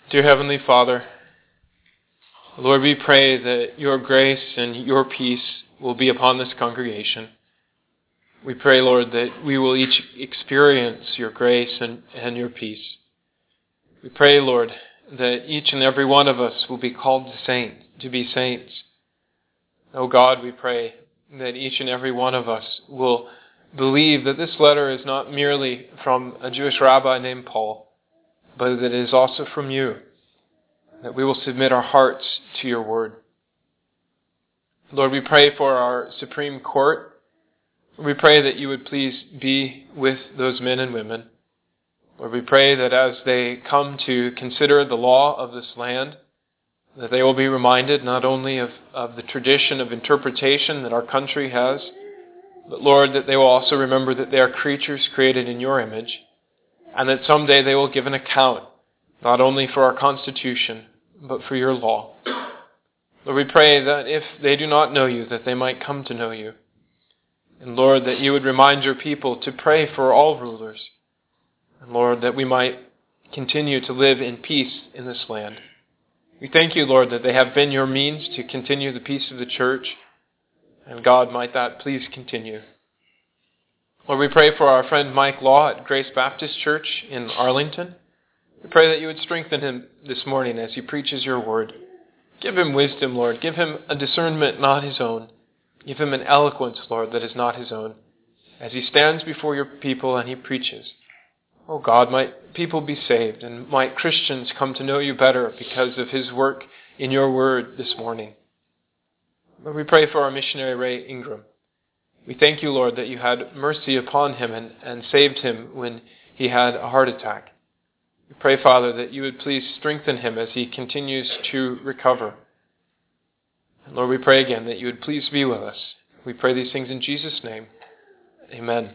Dear Heavenly Father, Lord, we pray that your grace and your peace will be upon this congregation. We pray, Lord, that we will each experience your grace and your peace. We pray, Lord, that each and every one of us will be called to be saints. Oh God, we pray that each and every one of us will believe that this letter is not merely from a Jewish rabbi named Paul, but that it is also from you, that we will submit our hearts to your word. Lord, we pray for our Supreme Court. We pray that you would please be with those men and women. Lord, we pray that as they come to consider the law of this land, that they will be reminded not only of the tradition of interpretation that our country has, but Lord, that they will also remember that they are creatures created in your image, and that someday they will give an account, not only for our Constitution, but for your law. Lord, we pray that if they do not know you, that they might come to know you. And Lord, that you would remind your people to pray for all rulers. And Lord, that we might continue to live in peace in this land. We thank you, Lord, that they have been your means to continue the peace of the church. And God, might that please continue. Lord, we pray for our friend Mike Law at Grace Baptist Church in Arlington. We pray that you would strengthen him this morning as he preaches your word. Give him wisdom, Lord. Give him a discernment not his own. Give him an eloquence, Lord, that is not his own, as he stands before your people and he preaches. Oh God, might people be saved, and might Christians come to know you better because of his work in your word this morning. Lord, we pray for our missionary Ray Ingram. We thank you, Lord, that you had mercy upon him and saved him when he had a heart attack. We pray, Father, that you would please strengthen him as he continues to recover. And Lord, we pray again that you would please be with us. We pray these things in Jesus' name. Amen.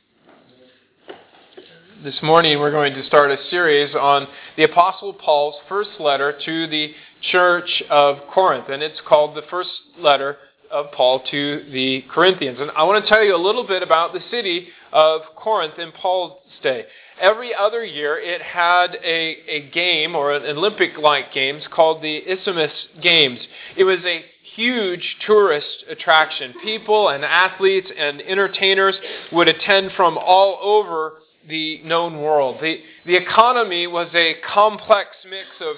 This morning we're going to start a series on the Apostle Paul's first letter to the church of Corinth, and it's called the first letter of Paul to the Corinthians. And I want to tell you a little bit about the city of Corinth in Paul's day. Every other year it had a game, or an Olympic-like games, called the Isthmus Games. It was a huge tourist attraction. People and athletes and entertainers would attend from all over the known world. The economy was a complex mix of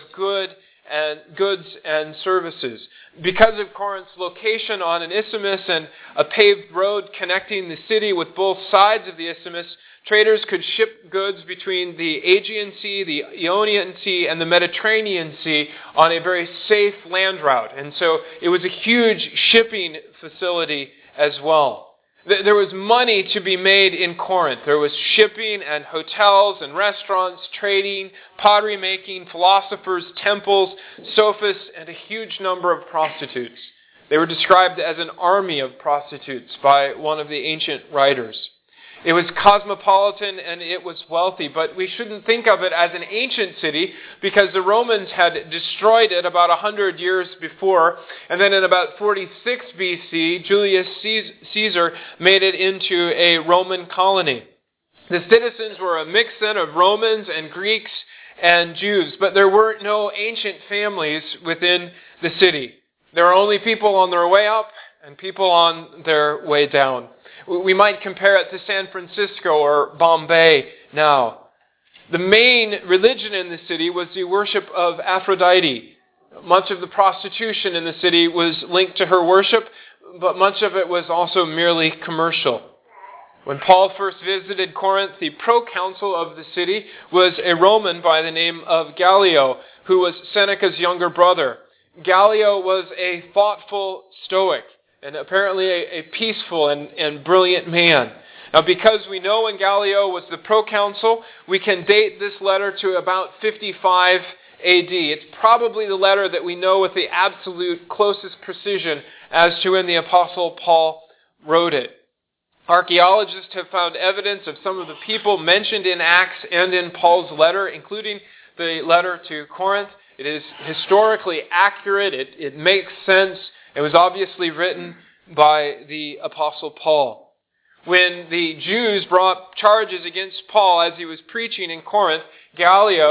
goods and services. Because of Corinth's location on an isthmus and a paved road connecting the city with both sides of the isthmus, traders could ship goods between the Aegean Sea, the Ionian Sea, and the Mediterranean Sea on a very safe land route. And so it was a huge shipping facility as well. There was money to be made in Corinth. There was shipping and hotels and restaurants, trading, pottery making, philosophers, temples, sophists, and a huge number of prostitutes. They were described as an army of prostitutes by one of the ancient writers. It was cosmopolitan and it was wealthy, but we shouldn't think of it as an ancient city because the Romans had destroyed it about 100 years before, and then in about 46 BC, Julius Caesar made it into a Roman colony. The citizens were a mix then of Romans and Greeks and Jews, but there were no ancient families within the city. There were only people on their way up and people on their way down. We might compare it to San Francisco or Bombay now. The main religion in the city was the worship of Aphrodite. Much of the prostitution in the city was linked to her worship, but much of it was also merely commercial. When Paul first visited Corinth, the proconsul of the city was a Roman by the name of Gallio, who was Seneca's younger brother. Gallio was a thoughtful Stoic, and apparently a peaceful and brilliant man. Now, because we know when Gallio was the proconsul, we can date this letter to about 55 AD. It's probably the letter that we know with the absolute closest precision as to when the Apostle Paul wrote it. Archaeologists have found evidence of some of the people mentioned in Acts and in Paul's letter, including the letter to Corinth. It is historically accurate. It makes sense. It was obviously written by the Apostle Paul. When the Jews brought charges against Paul as he was preaching in Corinth, Gallio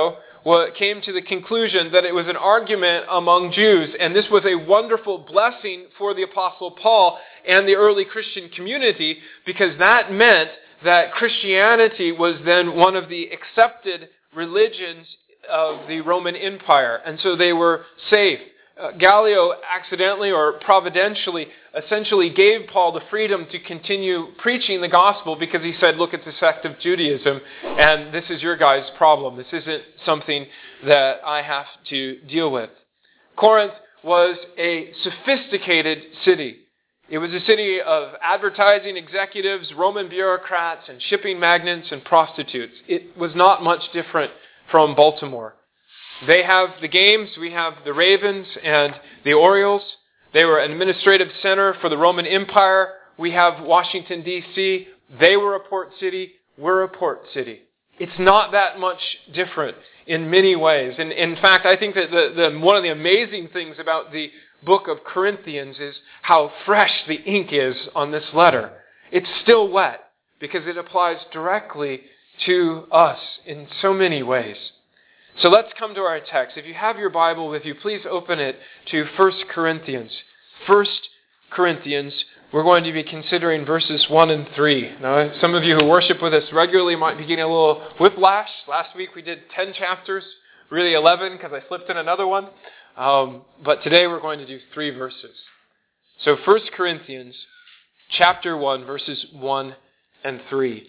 came to the conclusion that it was an argument among Jews, and this was a wonderful blessing for the Apostle Paul and the early Christian community, because that meant that Christianity was then one of the accepted religions of the Roman Empire, and so they were safe. Gallio accidentally or providentially essentially gave Paul the freedom to continue preaching the gospel, because he said, look, it's a sect of Judaism, and this is your guys' problem. This isn't something that I have to deal with. Corinth was a sophisticated city. It was a city of advertising executives, Roman bureaucrats, and shipping magnates and prostitutes. It was not much different from Baltimore. They have the games, we have the Ravens and the Orioles. They were an administrative center for the Roman Empire. We have Washington, D.C. They were a port city. We're a port city. It's not that much different in many ways. And in fact, I think that one of the amazing things about the book of Corinthians is how fresh the ink is on this letter. It's still wet because it applies directly to us in so many ways. So let's come to our text. If you have your Bible with you, please open it to 1 Corinthians. 1 Corinthians, we're going to be considering verses 1 and 3. Now, some of you who worship with us regularly might be getting a little whiplash. Last week we did 10 chapters, really 11 because I slipped in another one. But today we're going to do 3 verses. So 1 Corinthians chapter 1, verses 1 and 3.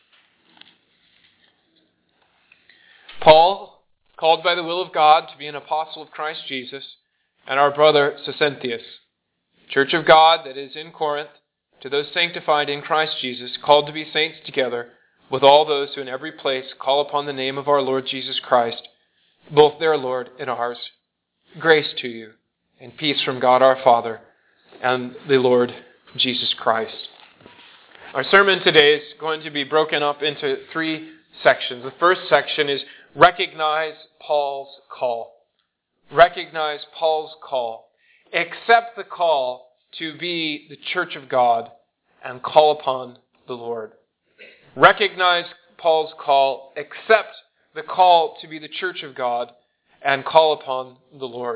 Paul, called by the will of God to be an apostle of Christ Jesus, and our brother Sosenthius, church of God that is in Corinth, to those sanctified in Christ Jesus, called to be saints together, with all those who in every place call upon the name of our Lord Jesus Christ, both their Lord and ours. Grace to you, and peace from God our Father and the Lord Jesus Christ. Our sermon today is going to be broken up into 3 sections. The first section is recognize Paul's call. Recognize Paul's call. Accept the call to be the church of God and call upon the Lord. Recognize Paul's call. Accept the call to be the church of God and call upon the Lord.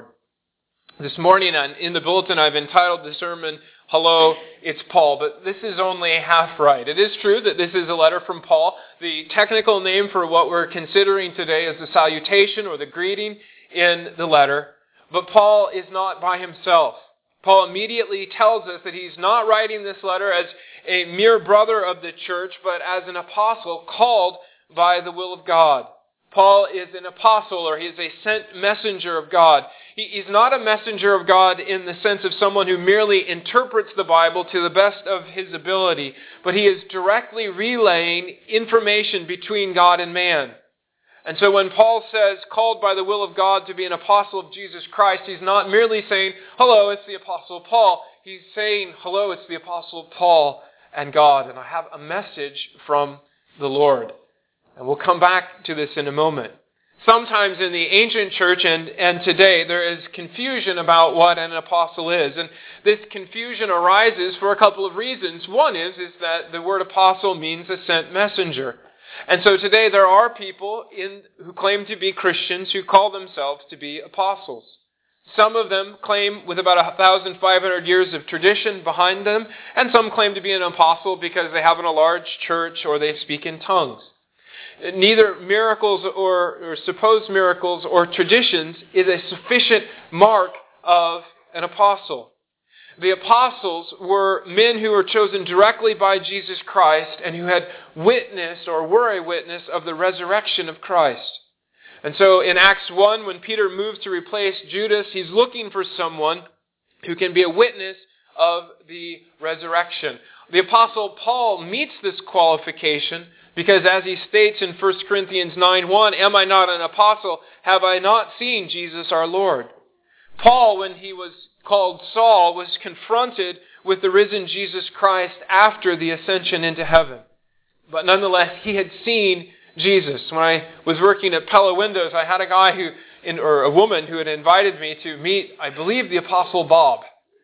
This morning in the bulletin I've entitled the sermon, Hello, it's Paul, but this is only half right. It is true that this is a letter from Paul. The technical name for what we're considering today is the salutation or the greeting in the letter. But Paul is not by himself. Paul immediately tells us that he's not writing this letter as a mere brother of the church, but as an apostle called by the will of God. Paul is an apostle, or he is a sent messenger of God. He's not a messenger of God in the sense of someone who merely interprets the Bible to the best of his ability, but he is directly relaying information between God and man. And so when Paul says, called by the will of God to be an apostle of Jesus Christ, he's not merely saying, hello, it's the apostle Paul. He's saying, hello, it's the apostle Paul and God, and I have a message from the Lord. And we'll come back to this in a moment. Sometimes in the ancient church and today, there is confusion about what an apostle is. And this confusion arises for a couple of reasons. One is that the word apostle means a sent messenger. And so today there are people who claim to be Christians who call themselves to be apostles. Some of them claim with about 1,500 years of tradition behind them, and some claim to be an apostle because they have in a large church or they speak in tongues. Neither miracles or supposed miracles or traditions is a sufficient mark of an apostle. The apostles were men who were chosen directly by Jesus Christ and who had witnessed or were a witness of the resurrection of Christ. And so in Acts 1, when Peter moves to replace Judas, he's looking for someone who can be a witness of the resurrection. The apostle Paul meets this qualification because as he states in 1 Corinthians 9:1, am I not an apostle? Have I not seen Jesus our Lord? Paul, when he was called Saul, was confronted with the risen Jesus Christ after the ascension into heaven. But nonetheless, he had seen Jesus. When I was working at Pella Windows, I had a guy or a woman who had invited me to meet, I believe, the Apostle Bob.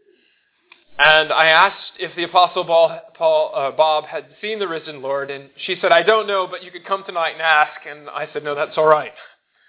And I asked if the Apostle Bob had seen the risen Lord, and she said, I don't know, but you could come tonight and ask. And I said, no, that's all right.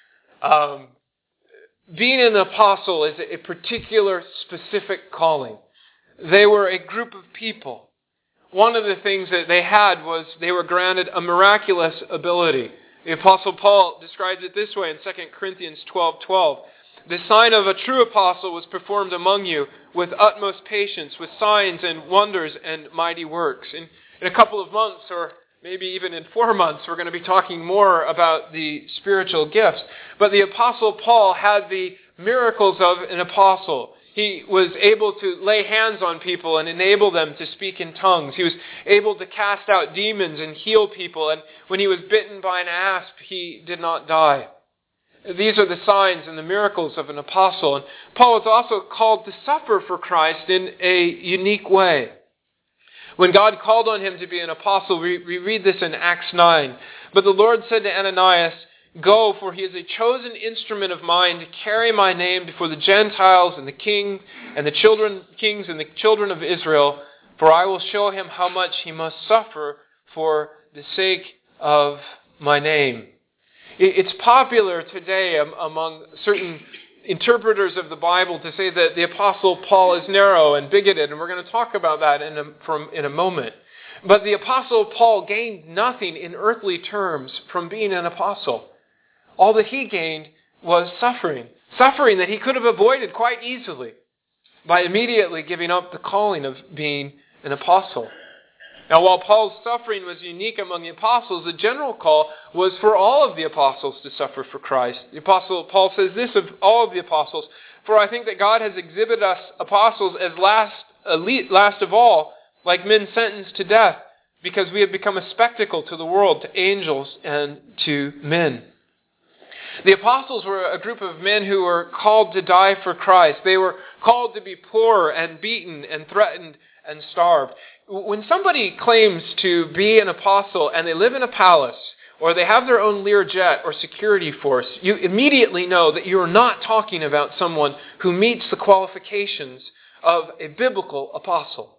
Being an apostle is a particular specific calling. They were a group of people. One of the things that they had was they were granted a miraculous ability. The Apostle Paul describes it this way in 2 Corinthians 12:12. The sign of a true apostle was performed among you with utmost patience, with signs and wonders and mighty works. In a couple of months, or maybe even in 4 months, we're going to be talking more about the spiritual gifts. But the Apostle Paul had the miracles of an apostle. He was able to lay hands on people and enable them to speak in tongues. He was able to cast out demons and heal people. And when he was bitten by an asp, he did not die. These are the signs and the miracles of an apostle. And Paul was also called to suffer for Christ in a unique way. When God called on him to be an apostle, we read this in Acts 9. But the Lord said to Ananias, "Go, for he is a chosen instrument of mine to carry my name before the Gentiles and the kings and the children of Israel, for I will show him how much he must suffer for the sake of my name." It's popular today among certain interpreters of the Bible to say that the Apostle Paul is narrow and bigoted, and we're going to talk about that in a moment. But the Apostle Paul gained nothing in earthly terms from being an apostle. All that he gained was suffering that he could have avoided quite easily by immediately giving up the calling of being an apostle. Now, while Paul's suffering was unique among the apostles, the general call was for all of the apostles to suffer for Christ. The Apostle Paul says this of all of the apostles, "For I think that God has exhibited us apostles as last of all, like men sentenced to death, because we have become a spectacle to the world, to angels and to men." The apostles were a group of men who were called to die for Christ. They were called to be poor and beaten and threatened and starved. When somebody claims to be an apostle and they live in a palace, or they have their own Learjet or security force, you immediately know that you are not talking about someone who meets the qualifications of a biblical apostle.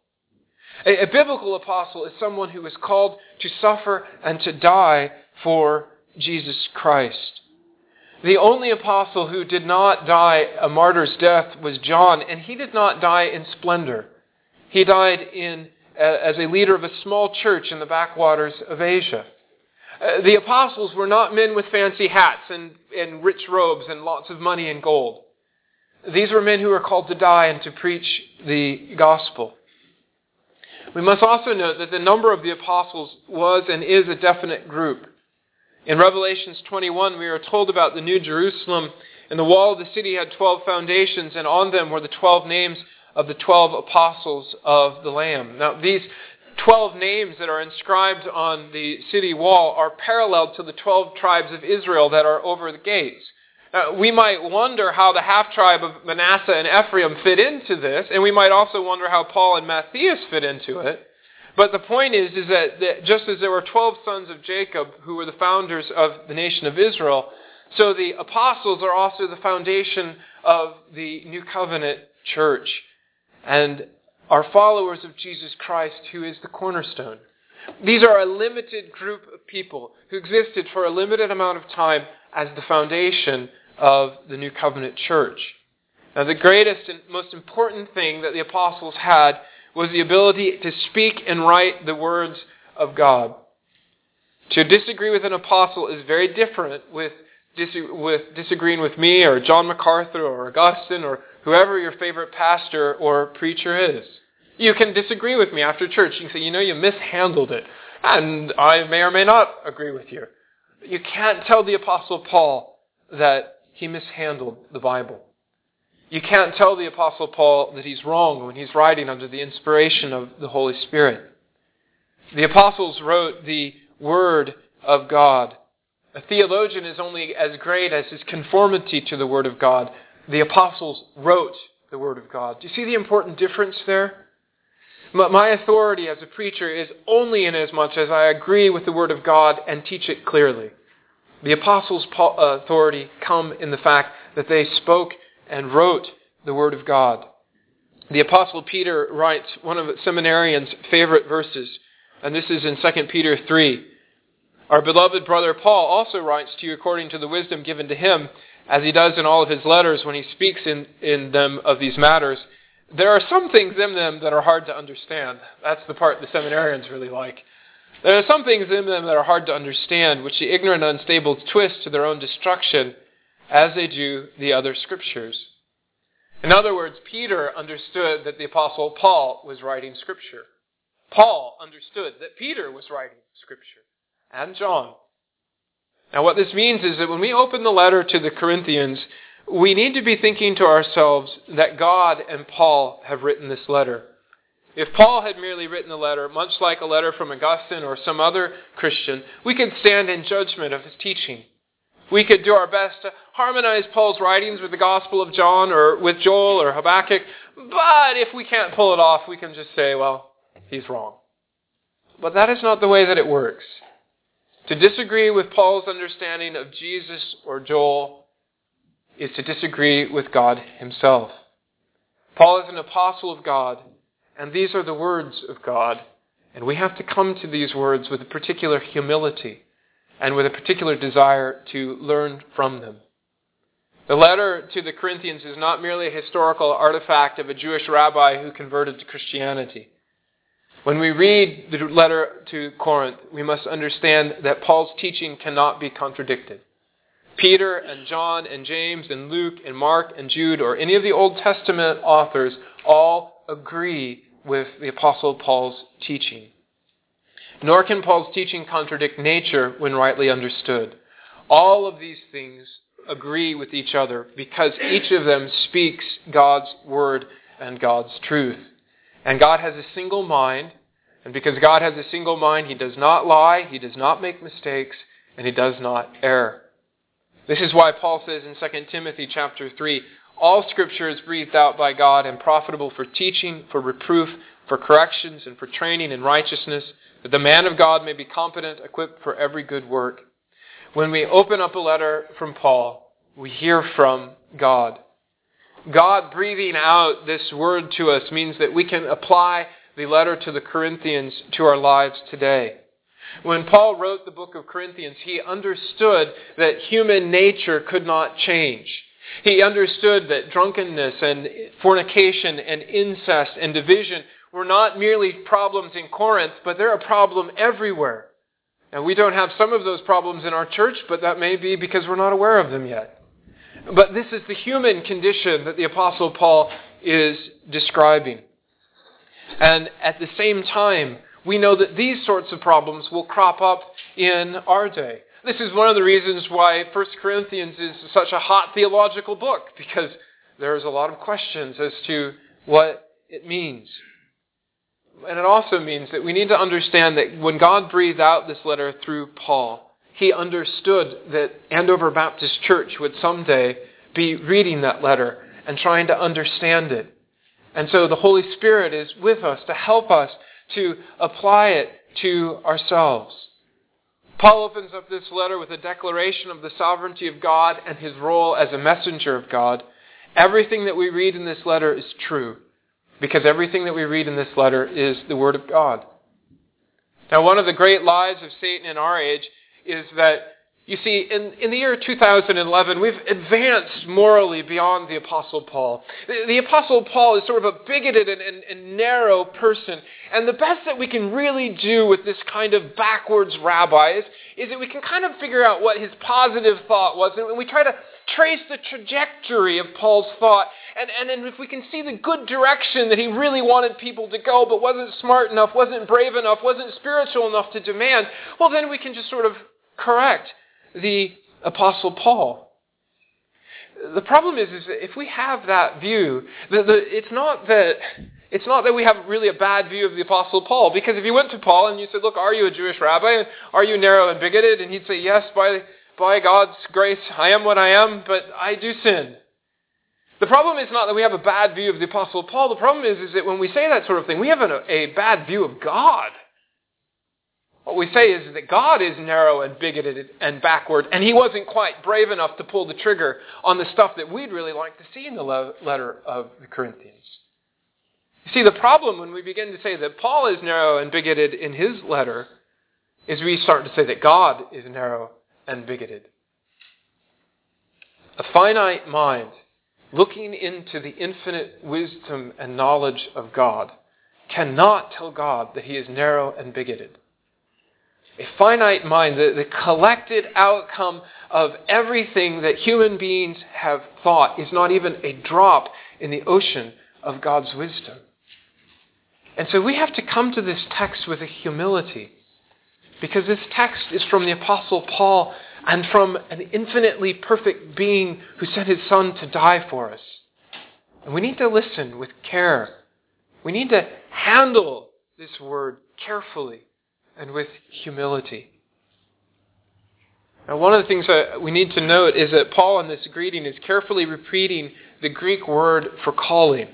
A biblical apostle is someone who is called to suffer and to die for Jesus Christ. The only apostle who did not die a martyr's death was John, and he did not die in splendor. He died as a leader of a small church in the backwaters of Asia. The apostles were not men with fancy hats and rich robes and lots of money and gold. These were men who were called to die and to preach the gospel. We must also note that the number of the apostles was and is a definite group. In Revelations 21, we are told about the New Jerusalem, and the wall of the city had 12 foundations, and on them were the 12 names of the 12 apostles of the Lamb. Now, these 12 names that are inscribed on the city wall are parallel to the 12 tribes of Israel that are over the gates. We might wonder how the half-tribe of Manasseh and Ephraim fit into this, and we might also wonder how Paul and Matthias fit into it. But the point is that just as there were 12 sons of Jacob who were the founders of the nation of Israel, so the apostles are also the foundation of the New Covenant church and are followers of Jesus Christ, who is the cornerstone. These are a limited group of people who existed for a limited amount of time as the foundation of the New Covenant church. Now, the greatest and most important thing that the apostles had was the ability to speak and write the words of God. To disagree with an apostle is very different with disagreeing with me or John MacArthur or Augustine or whoever your favorite pastor or preacher is. You can disagree with me after church. You can say, you mishandled it. And I may or may not agree with you. You can't tell the Apostle Paul that he mishandled the Bible. You can't tell the Apostle Paul that he's wrong when he's writing under the inspiration of the Holy Spirit. The apostles wrote the Word of God. A theologian is only as great as his conformity to the Word of God. The apostles wrote the Word of God. Do you see the important difference there? My authority as a preacher is only in as much as I agree with the Word of God and teach it clearly. The apostles' authority come in the fact that they spoke and wrote the Word of God. The Apostle Peter writes one of seminarians' favorite verses, and this is in 2 Peter 3. Our beloved brother Paul also writes to you according to the wisdom given to him, as he does in all of his letters when he speaks in them of these matters, there are some things in them that are hard to understand. That's the part the seminarians really like. There are some things in them that are hard to understand, which the ignorant and unstable twist to their own destruction, as they do the other scriptures. In other words, Peter understood that the Apostle Paul was writing Scripture. Paul understood that Peter was writing Scripture, and John. Now what this means is that when we open the letter to the Corinthians, we need to be thinking to ourselves that God and Paul have written this letter. If Paul had merely written the letter, much like a letter from Augustine or some other Christian, we could stand in judgment of his teaching. We could do our best to harmonize Paul's writings with the Gospel of John or with Joel or Habakkuk, but if we can't pull it off, we can just say, well, he's wrong. But that is not the way that it works. To disagree with Paul's understanding of Jesus or Joel is to disagree with God himself. Paul is an apostle of God, and these are the words of God, and we have to come to these words with a particular humility and with a particular desire to learn from them. The letter to the Corinthians is not merely a historical artifact of a Jewish rabbi who converted to Christianity. When we read the letter to Corinth, we must understand that Paul's teaching cannot be contradicted. Peter and John and James and Luke and Mark and Jude or any of the Old Testament authors all agree with the Apostle Paul's teaching. Nor can Paul's teaching contradict nature when rightly understood. All of these things agree with each other because each of them speaks God's word and God's truth. And God has a single mind, and because God has a single mind, he does not lie, he does not make mistakes, and he does not err. This is why Paul says in 2 Timothy chapter 3, all Scripture is breathed out by God and profitable for teaching, for reproof, for corrections, and for training in righteousness, that the man of God may be competent, equipped for every good work. When we open up a letter from Paul, we hear from God. God breathing out this word to us means that we can apply the letter to the Corinthians to our lives today. When Paul wrote the book of Corinthians, he understood that human nature could not change. He understood that drunkenness and fornication and incest and division were not merely problems in Corinth, but they're a problem everywhere. And we don't have some of those problems in our church, but that may be because we're not aware of them yet. But this is the human condition that the Apostle Paul is describing. And at the same time, we know that these sorts of problems will crop up in our day. This is one of the reasons why 1 Corinthians is such a hot theological book, because there's a lot of questions as to what it means. And it also means that we need to understand that when God breathed out this letter through Paul, he understood that Andover Baptist Church would someday be reading that letter and trying to understand it. And so the Holy Spirit is with us to help us to apply it to ourselves. Paul opens up this letter with a declaration of the sovereignty of God and his role as a messenger of God. Everything that we read in this letter is true, because everything that we read in this letter is the Word of God. Now, one of the great lies of Satan in our age is that, you see, in the year 2011, we've advanced morally beyond the Apostle Paul. The Apostle Paul is sort of a bigoted and narrow person. And the best that we can really do with this kind of backwards rabbi is that we can kind of figure out what his positive thought was. And we try to trace the trajectory of Paul's thought. And then if we can see the good direction that he really wanted people to go, but wasn't smart enough, wasn't brave enough, wasn't spiritual enough to demand, well, then we can just sort of correct the Apostle Paul. The problem is that if we have that view, it's not that we have really a bad view of the Apostle Paul. Because if you went to Paul and you said, look, are you a Jewish rabbi? Are you narrow and bigoted? And he'd say, yes, by God's grace, I am what I am, but I do sin. The problem is not that we have a bad view of the Apostle Paul. The problem is that when we say that sort of thing, we have a bad view of God. What we say is that God is narrow and bigoted and backward, and he wasn't quite brave enough to pull the trigger on the stuff that we'd really like to see in the letter of the Corinthians. You see, the problem when we begin to say that Paul is narrow and bigoted in his letter is we start to say that God is narrow and bigoted. A finite mind, looking into the infinite wisdom and knowledge of God, cannot tell God that he is narrow and bigoted. A finite mind, the collected outcome of everything that human beings have thought, is not even a drop in the ocean of God's wisdom. And so we have to come to this text with a humility, because this text is from the Apostle Paul and from an infinitely perfect being who sent his Son to die for us. And we need to listen with care. We need to handle this word carefully and with humility. Now, one of the things that we need to note is that Paul in this greeting is carefully repeating the Greek word for calling.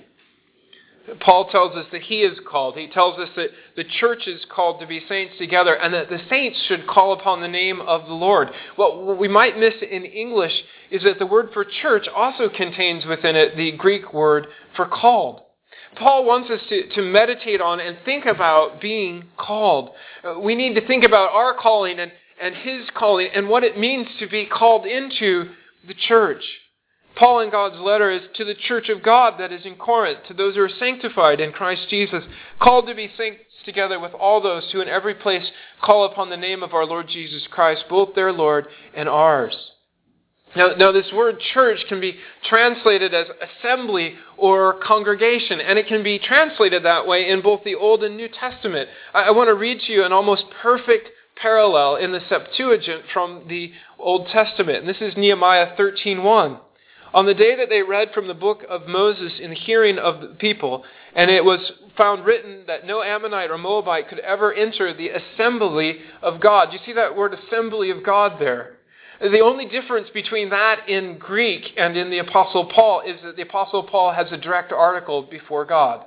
Paul tells us that he is called. He tells us that the church is called to be saints together, and that the saints should call upon the name of the Lord. What we might miss in English is that the word for church also contains within it the Greek word for called. Paul wants us to meditate on and think about being called. We need to think about our calling and his calling and what it means to be called into the church. Paul in God's letter is to the church of God that is in Corinth, to those who are sanctified in Christ Jesus, called to be saints together with all those who in every place call upon the name of our Lord Jesus Christ, both their Lord and ours. Now this word church can be translated as assembly or congregation, and it can be translated that way in both the Old and New Testament. I want to read to you an almost perfect parallel in the Septuagint from the Old Testament. And this is Nehemiah 13:1. On the day that they read from the book of Moses in the hearing of the people, and it was found written that no Ammonite or Moabite could ever enter the assembly of God. You see that word assembly of God there? The only difference between that in Greek and in the Apostle Paul is that the Apostle Paul has a direct article before God.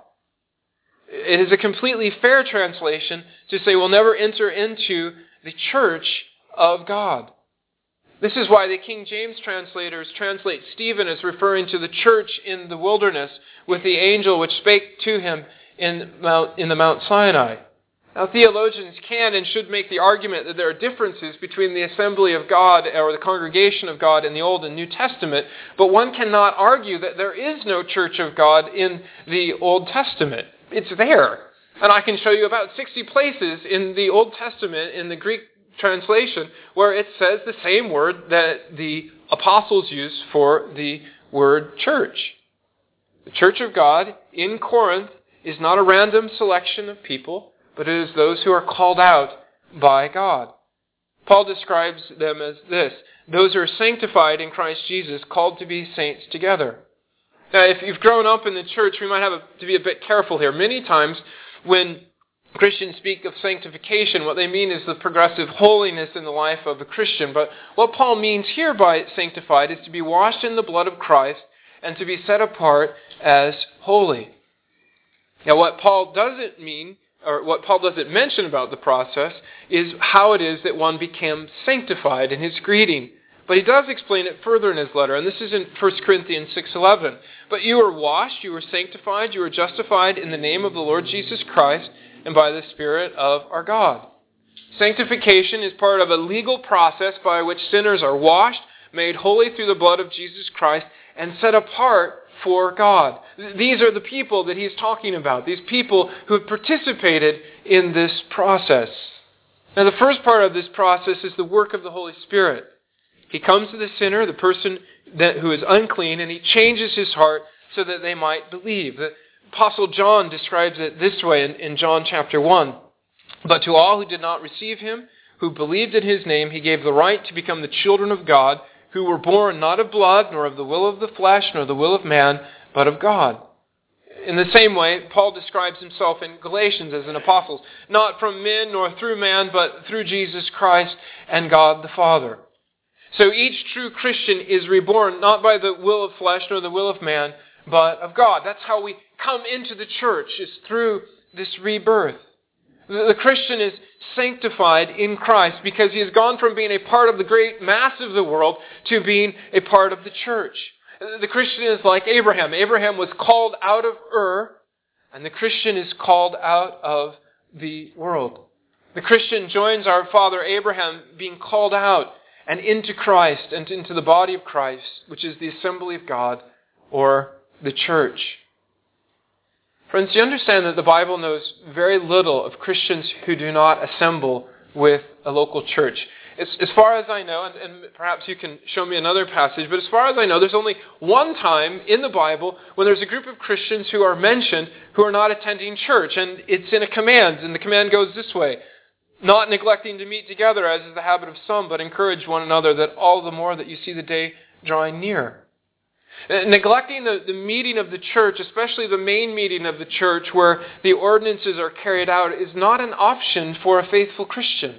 It is a completely fair translation to say we'll never enter into the church of God. This is why the King James translators translate Stephen as referring to the church in the wilderness with the angel which spake to him in the Mount Sinai. Now, theologians can and should make the argument that there are differences between the assembly of God or the congregation of God in the Old and New Testament, but one cannot argue that there is no church of God in the Old Testament. It's there. And I can show you about 60 places in the Old Testament in the Greek translation where it says the same word that the apostles used for the word church. The church of God in Corinth is not a random selection of people, but it is those who are called out by God. Paul describes them as this: those who are sanctified in Christ Jesus, called to be saints together. Now, if you've grown up in the church, we might have to be a bit careful here. Many times when Christians speak of sanctification, what they mean is the progressive holiness in the life of a Christian. But what Paul means here by sanctified is to be washed in the blood of Christ and to be set apart as holy. Now, what Paul doesn't mean, or what Paul doesn't mention about the process, is how it is that one becomes sanctified in his greeting. But he does explain it further in his letter, and this is in 1 Corinthians 6:11. But you were washed, you were sanctified, you were justified in the name of the Lord Jesus Christ and by the Spirit of our God. Sanctification is part of a legal process by which sinners are washed, made holy through the blood of Jesus Christ, and set apart for God. These are the people that he's talking about, these people who have participated in this process. Now, the first part of this process is the work of the Holy Spirit. He comes to the sinner, the person who is unclean, and he changes his heart so that they might believe. The Apostle John describes it this way in John chapter 1. But to all who did not receive him, who believed in his name, he gave the right to become the children of God, who were born not of blood, nor of the will of the flesh, nor the will of man, but of God. In the same way, Paul describes himself in Galatians as an apostle, not from men nor through man, but through Jesus Christ and God the Father. So each true Christian is reborn not by the will of flesh nor the will of man, but of God. That's how we come into the church, is through this rebirth. The Christian is sanctified in Christ because he has gone from being a part of the great mass of the world to being a part of the church. The Christian is like Abraham. Abraham was called out of Ur, and the Christian is called out of the world. The Christian joins our father Abraham being called out, and into Christ and into the body of Christ, which is the assembly of God, or the church. Friends, do you understand that the Bible knows very little of Christians who do not assemble with a local church? As far as I know, and perhaps you can show me another passage, but as far as I know, there's only one time in the Bible when there's a group of Christians who are mentioned who are not attending church, and it's in a command, and the command goes this way: not neglecting to meet together, as is the habit of some, but encourage one another, that all the more that you see the day drawing near. Neglecting the meeting of the church, especially the main meeting of the church where the ordinances are carried out, is not an option for a faithful Christian.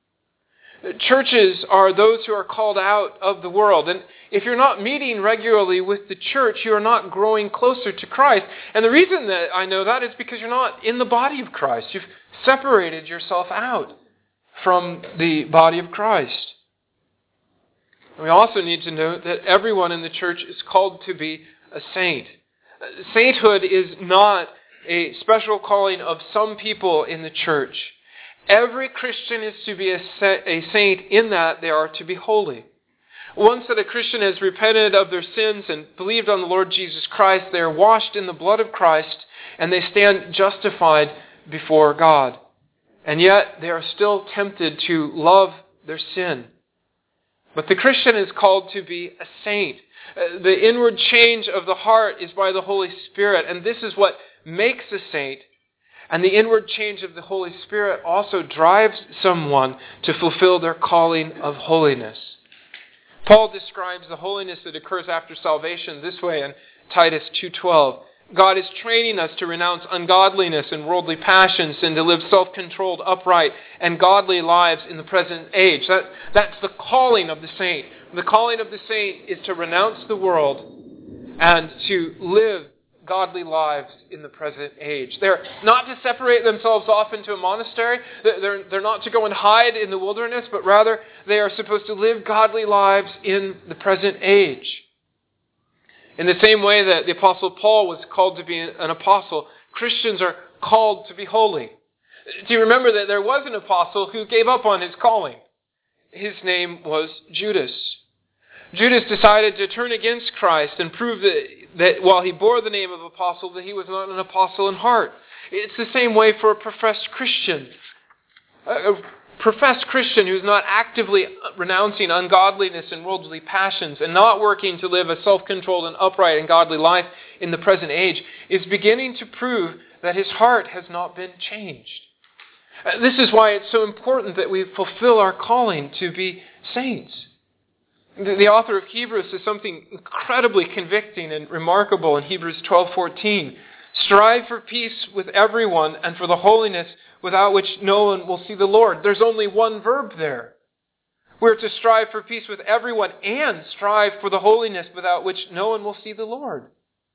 Churches are those who are called out of the world. And if you're not meeting regularly with the church, you are not growing closer to Christ. And the reason that I know that is because you're not in the body of Christ. You've separated yourself out from the body of Christ. We also need to note that everyone in the church is called to be a saint. Sainthood is not a special calling of some people in the church. Every Christian is to be a saint in that they are to be holy. Once that a Christian has repented of their sins and believed on the Lord Jesus Christ, they are washed in the blood of Christ and they stand justified before God. And yet they are still tempted to love their sin. But the Christian is called to be a saint. The inward change of the heart is by the Holy Spirit, and this is what makes a saint. And the inward change of the Holy Spirit also drives someone to fulfill their calling of holiness. Paul describes the holiness that occurs after salvation this way in Titus 2:12. God is training us to renounce ungodliness and worldly passions and to live self-controlled, upright, and godly lives in the present age. That's the calling of the saint. The calling of the saint is to renounce the world and to live godly lives in the present age. They're not to separate themselves off into a monastery. They're not to go and hide in the wilderness, but rather they are supposed to live godly lives in the present age. In the same way that the Apostle Paul was called to be an apostle, Christians are called to be holy. Do you remember that there was an apostle who gave up on his calling? His name was Judas. Judas decided to turn against Christ and prove that while he bore the name of apostle, that he was not an apostle in heart. It's the same way for a professed Christian. A professed Christian who's not actively renouncing ungodliness and worldly passions and not working to live a self-controlled and upright and godly life in the present age is beginning to prove that his heart has not been changed. This is why it's so important that we fulfill our calling to be saints. The author of Hebrews says something incredibly convicting and remarkable in Hebrews 12:14. Strive for peace with everyone and for the holiness without which no one will see the Lord. There's only one verb there. We're to strive for peace with everyone and strive for the holiness without which no one will see the Lord.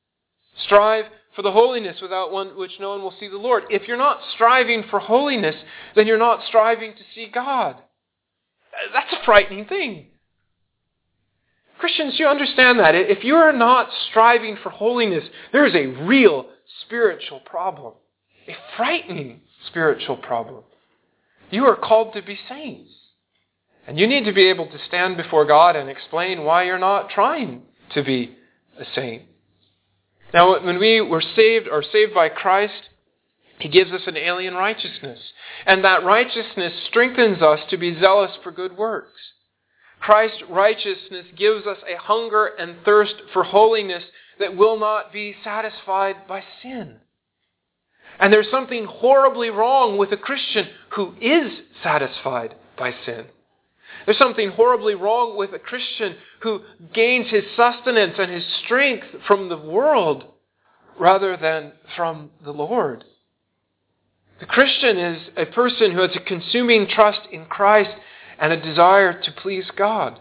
Strive for the holiness without which no one will see the Lord. If you're not striving for holiness, then you're not striving to see God. That's a frightening thing. Christians, you understand that. If you are not striving for holiness, there is a real spiritual problem. A frightening spiritual problem. You are called to be saints. And you need to be able to stand before God and explain why you're not trying to be a saint. Now, when we were saved by Christ, He gives us an alien righteousness. And that righteousness strengthens us to be zealous for good works. Christ's righteousness gives us a hunger and thirst for holiness that will not be satisfied by sin. And there's something horribly wrong with a Christian who is satisfied by sin. There's something horribly wrong with a Christian who gains his sustenance and his strength from the world rather than from the Lord. The Christian is a person who has a consuming trust in Christ and a desire to please God.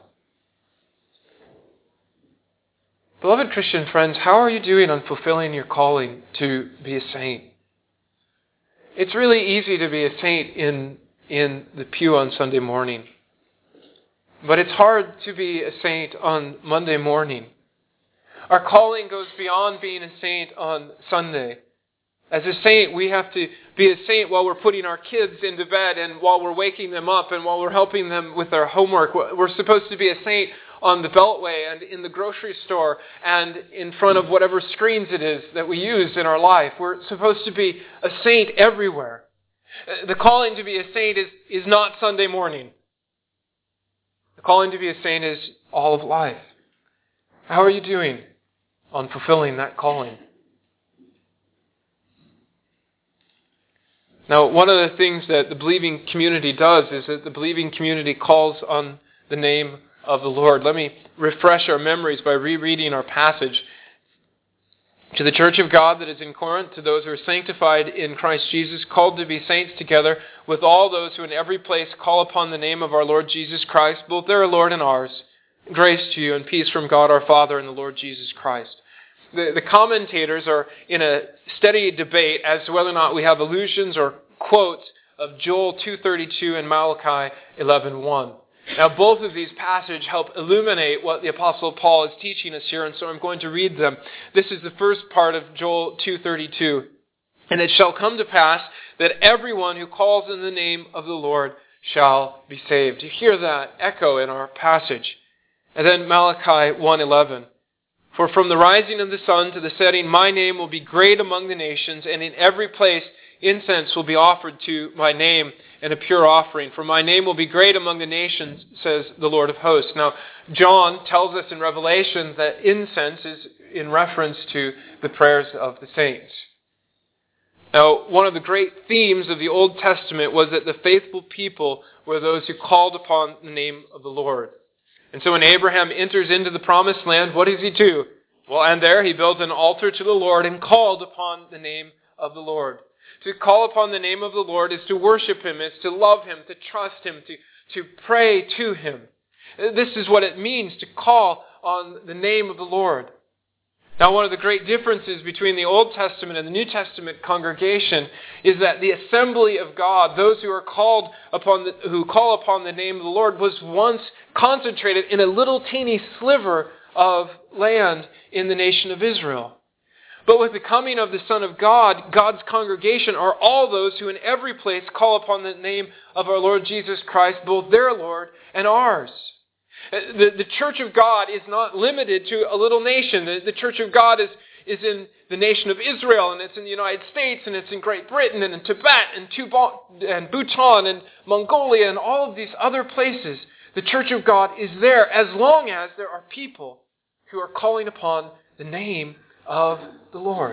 Beloved Christian friends, how are you doing on fulfilling your calling to be a saint? It's really easy to be a saint in the pew on Sunday morning. But it's hard to be a saint on Monday morning. Our calling goes beyond being a saint on Sunday. As a saint, we have to be a saint while we're putting our kids into bed and while we're waking them up and while we're helping them with their homework. We're supposed to be a saint on the Beltway and in the grocery store and in front of whatever screens it is that we use in our life. We're supposed to be a saint everywhere. The calling to be a saint is not Sunday morning. The calling to be a saint is all of life. How are you doing on fulfilling that calling? Now, one of the things that the believing community does is that the believing community calls on the name of the Lord. Let me refresh our memories by rereading our passage. To the church of God that is in Corinth, to those who are sanctified in Christ Jesus, called to be saints together with all those who in every place call upon the name of our Lord Jesus Christ, both their Lord and ours. Grace to you and peace from God our Father and the Lord Jesus Christ. The commentators are in a steady debate as to whether or not we have allusions or quotes of Joel 2:32 and Malachi 11:1. Now, both of these passages help illuminate what the Apostle Paul is teaching us here, and so I'm going to read them. This is the first part of Joel 2:32. And it shall come to pass that everyone who calls in the name of the Lord shall be saved. You hear that echo in our passage. And then Malachi 1:11. For from the rising of the sun to the setting, my name will be great among the nations, and in every place incense will be offered to my name and a pure offering. For my name will be great among the nations, says the Lord of hosts. Now, John tells us in Revelation that incense is in reference to the prayers of the saints. Now, one of the great themes of the Old Testament was that the faithful people were those who called upon the name of the Lord. And so when Abraham enters into the promised land, what does he do? Well, and there he built an altar to the Lord and called upon the name of the Lord. To call upon the name of the Lord is to worship Him, is to love Him, to trust Him, to pray to Him. This is what it means to call on the name of the Lord. Now, one of the great differences between the Old Testament and the New Testament congregation is that the assembly of God, those who are who call upon the name of the Lord, was once concentrated in a little teeny sliver of land in the nation of Israel. But with the coming of the Son of God, God's congregation are all those who in every place call upon the name of our Lord Jesus Christ, both their Lord and ours. The church of God is not limited to a little nation. The church of God is in the nation of Israel, and it's in the United States, and it's in Great Britain, and in Tibet, and Bhutan, and Mongolia, and all of these other places. The church of God is there as long as there are people who are calling upon the name of the Lord.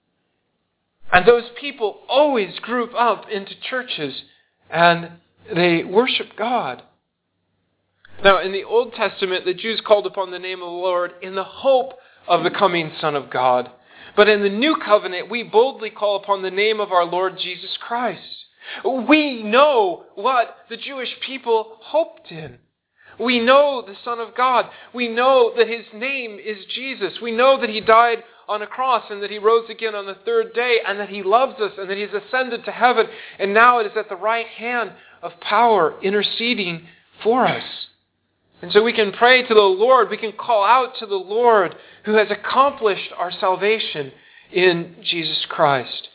And those people always group up into churches, and they worship God. Now, in the Old Testament, the Jews called upon the name of the Lord in the hope of the coming Son of God. But in the New Covenant, we boldly call upon the name of our Lord Jesus Christ. We know what the Jewish people hoped in. We know the Son of God. We know that His name is Jesus. We know that He died on a cross and that He rose again on the third day and that He loves us and that He has ascended to heaven. And now it is at the right hand of power interceding for us. And so we can pray to the Lord, we can call out to the Lord who has accomplished our salvation in Jesus Christ.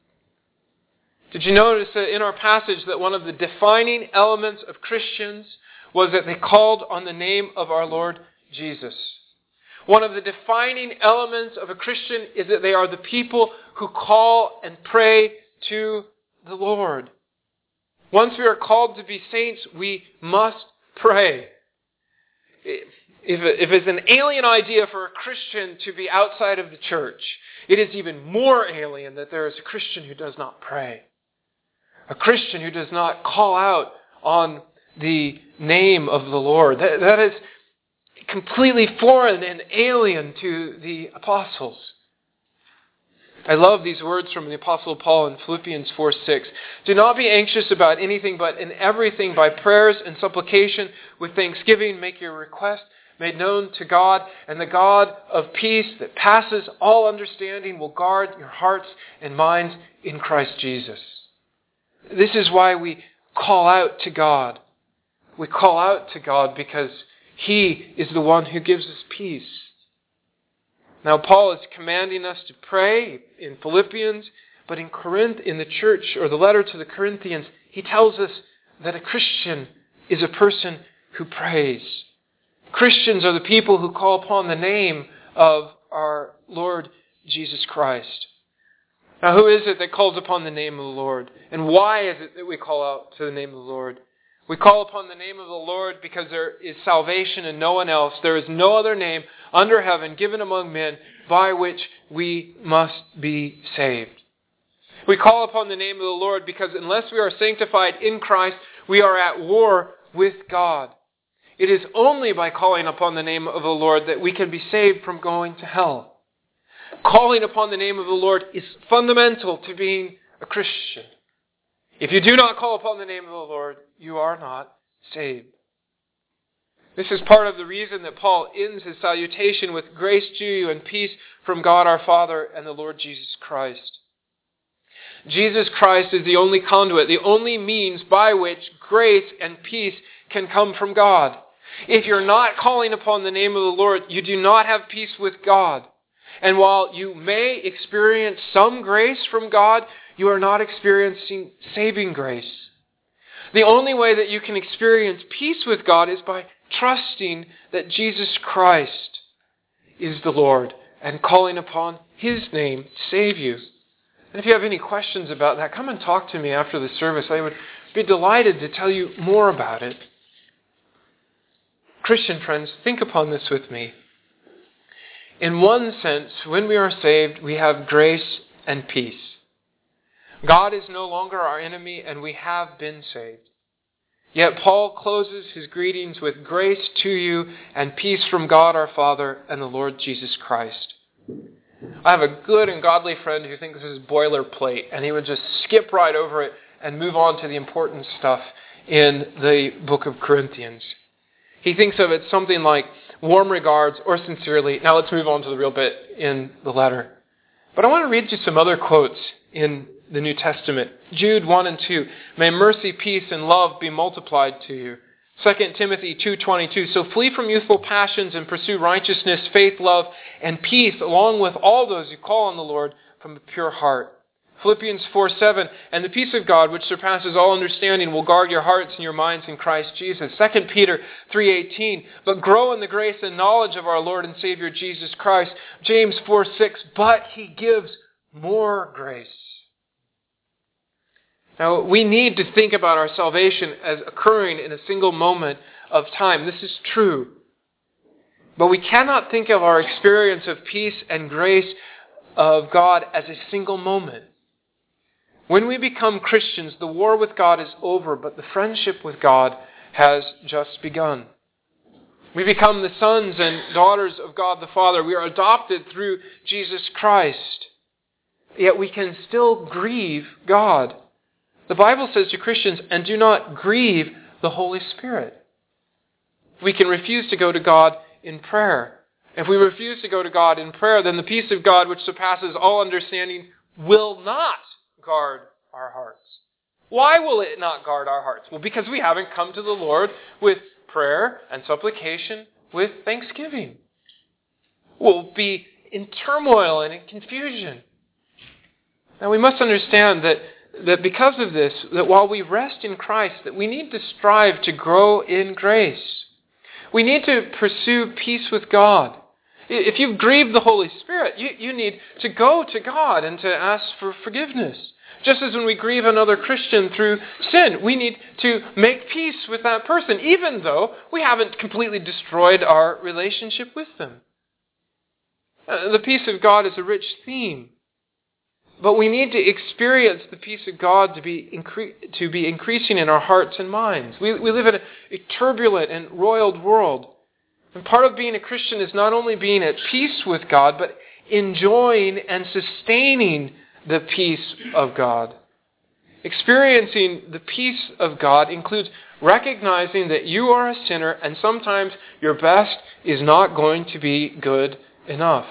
Did you notice that in our passage that one of the defining elements of Christians was that they called on the name of our Lord Jesus? One of the defining elements of a Christian is that they are the people who call and pray to the Lord. Once we are called to be saints, we must pray. If it's an alien idea for a Christian to be outside of the church, it is even more alien that there is a Christian who does not pray. A Christian who does not call out on the name of the Lord. That is completely foreign and alien to the apostles. I love these words from the Apostle Paul in Philippians 4:6. Do not be anxious about anything, but in everything by prayers and supplication with thanksgiving make your request made known to God, and the God of peace that passes all understanding will guard your hearts and minds in Christ Jesus. This is why we call out to God. We call out to God because He is the one who gives us peace. Now, Paul is commanding us to pray in Philippians, But in Corinth, in the church, or the letter to the Corinthians, he tells us that a Christian is a person who prays. Christians are the people who call upon the name of our Lord Jesus Christ. Now, who is it that calls upon the name of the Lord? And why is it that we call out to the name of the Lord? We call upon the name of the Lord because there is salvation in no one else. There is no other name under heaven given among men by which we must be saved. We call upon the name of the Lord because unless we are sanctified in Christ, we are at war with God. It is only by calling upon the name of the Lord that we can be saved from going to hell. Calling upon the name of the Lord is fundamental to being a Christian. If you do not call upon the name of the Lord, you are not saved. This is part of the reason that Paul ends his salutation with grace to you and peace from God our Father and the Lord Jesus Christ. Jesus Christ is the only conduit, the only means by which grace and peace can come from God. If you're not calling upon the name of the Lord, you do not have peace with God. And while you may experience some grace from God, you are not experiencing saving grace. The only way that you can experience peace with God is by trusting that Jesus Christ is the Lord and calling upon His name to save you. And if you have any questions about that, come and talk to me after the service. I would be delighted to tell you more about it. Christian friends, think upon this with me. In one sense, when we are saved, we have grace and peace. God is no longer our enemy, and we have been saved. Yet Paul closes his greetings with grace to you and peace from God our Father and the Lord Jesus Christ. I have a good and godly friend who thinks this is boilerplate, and he would just skip right over it and move on to the important stuff in the book of Corinthians. He thinks of it something like warm regards or sincerely. Now let's move on to the real bit in the letter. But I want to read you some other quotes in the New Testament. Jude 1 and 2. May mercy, peace, and love be multiplied to you. 2 Timothy 2:22. So flee from youthful passions and pursue righteousness, faith, love, and peace, along with all those who call on the Lord from a pure heart. Philippians 4:7. And the peace of God, which surpasses all understanding, will guard your hearts and your minds in Christ Jesus. 2 Peter 3:18. But grow in the grace and knowledge of our Lord and Savior Jesus Christ. James 4:6. But He gives more grace. Now, we need to think about our salvation as occurring in a single moment of time. This is true. But we cannot think of our experience of peace and grace of God as a single moment. When we become Christians, the war with God is over, but the friendship with God has just begun. We become the sons and daughters of God the Father. We are adopted through Jesus Christ. Yet we can still grieve God. The Bible says to Christians, and do not grieve the Holy Spirit. We can refuse to go to God in prayer. If we refuse to go to God in prayer, then the peace of God, which surpasses all understanding, will not guard our hearts. Why will it not guard our hearts? Well, because we haven't come to the Lord with prayer and supplication, with thanksgiving. We'll be in turmoil and in confusion. Now we must understand that because of this, that while we rest in Christ, that we need to strive to grow in grace. We need to pursue peace with God. If you've grieved the Holy Spirit, you need to go to God and to ask for forgiveness. Just as when we grieve another Christian through sin, we need to make peace with that person, even though we haven't completely destroyed our relationship with them. The peace of God is a rich theme. But we need to experience the peace of God to be increasing in our hearts and minds. We live in a turbulent and roiled world. And part of being a Christian is not only being at peace with God, but enjoying and sustaining the peace of God. Experiencing the peace of God includes recognizing that you are a sinner and sometimes your best is not going to be good enough.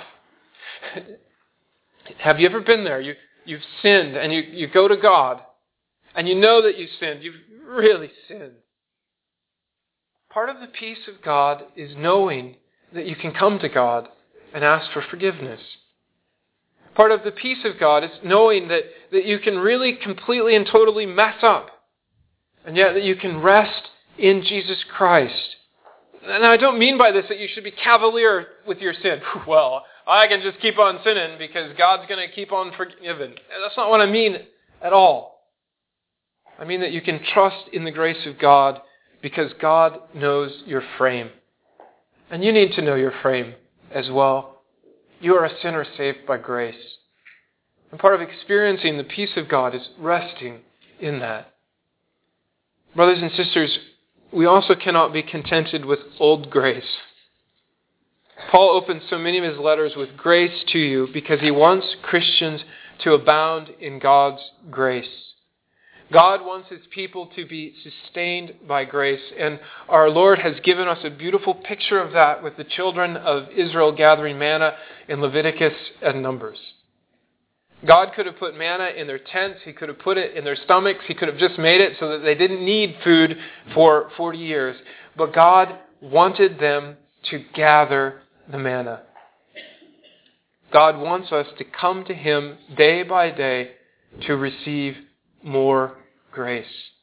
Have you ever been there? You've sinned and you go to God and you know that you sinned. You've really sinned. Part of the peace of God is knowing that you can come to God and ask for forgiveness. Part of the peace of God is knowing that you can really completely and totally mess up, and yet that you can rest in Jesus Christ. And I don't mean by this that you should be cavalier with your sin. Well, I can just keep on sinning because God's going to keep on forgiving. That's not what I mean at all. I mean that you can trust in the grace of God because God knows your frame. And you need to know your frame as well. You are a sinner saved by grace. And part of experiencing the peace of God is resting in that. Brothers and sisters, we also cannot be contented with old grace. Paul opens so many of his letters with grace to you because he wants Christians to abound in God's grace. God wants his people to be sustained by grace, and our Lord has given us a beautiful picture of that with the children of Israel gathering manna in Leviticus and Numbers. God could have put manna in their tents, he could have put it in their stomachs, he could have just made it so that they didn't need food for 40 years. But God wanted them to gather the manna. God wants us to come to him day by day to receive more grace.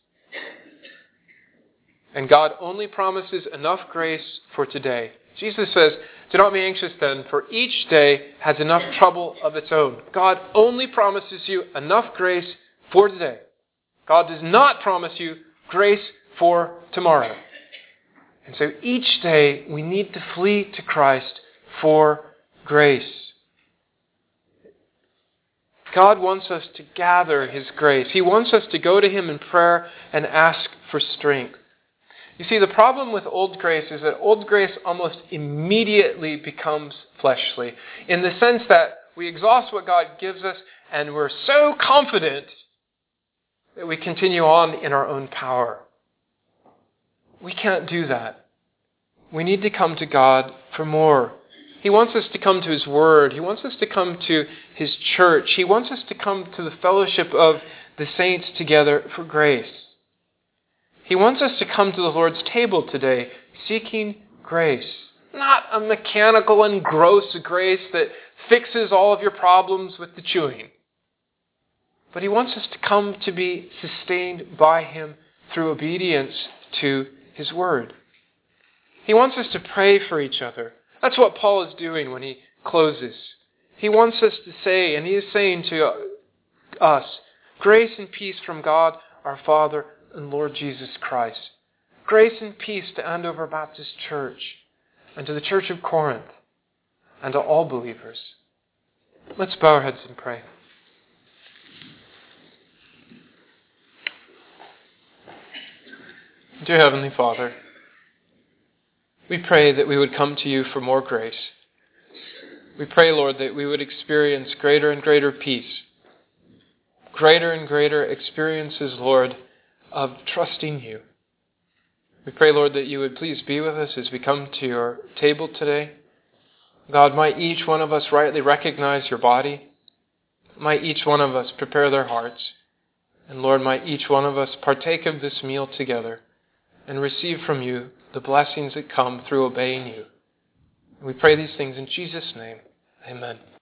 And God only promises enough grace for today. Jesus says, do not be anxious then, for each day has enough trouble of its own. God only promises you enough grace for today. God does not promise you grace for tomorrow. And so each day we need to flee to Christ for grace. God wants us to gather his grace. He wants us to go to him in prayer and ask for strength. You see, the problem with old grace is that old grace almost immediately becomes fleshly, in the sense that we exhaust what God gives us and we're so confident that we continue on in our own power. We can't do that. We need to come to God for more. He wants us to come to his word. He wants us to come to his church. He wants us to come to the fellowship of the saints together for grace. He wants us to come to the Lord's table today, seeking grace. Not a mechanical and gross grace that fixes all of your problems with the chewing. But he wants us to come to be sustained by him through obedience to his word. He wants us to pray for each other. That's what Paul is doing when he closes. He wants us to say, and he is saying to us, grace and peace from God our Father and Lord Jesus Christ. Grace and peace to Andover Baptist Church and to the Church of Corinth and to all believers. Let's bow our heads and pray. Dear Heavenly Father, we pray that we would come to you for more grace. We pray, Lord, that we would experience greater and greater peace, greater and greater experiences, Lord, of trusting you. We pray, Lord, that you would please be with us as we come to your table today. God, might each one of us rightly recognize your body. Might each one of us prepare their hearts. And Lord, might each one of us partake of this meal together and receive from you the blessings that come through obeying you. We pray these things in Jesus' name. Amen.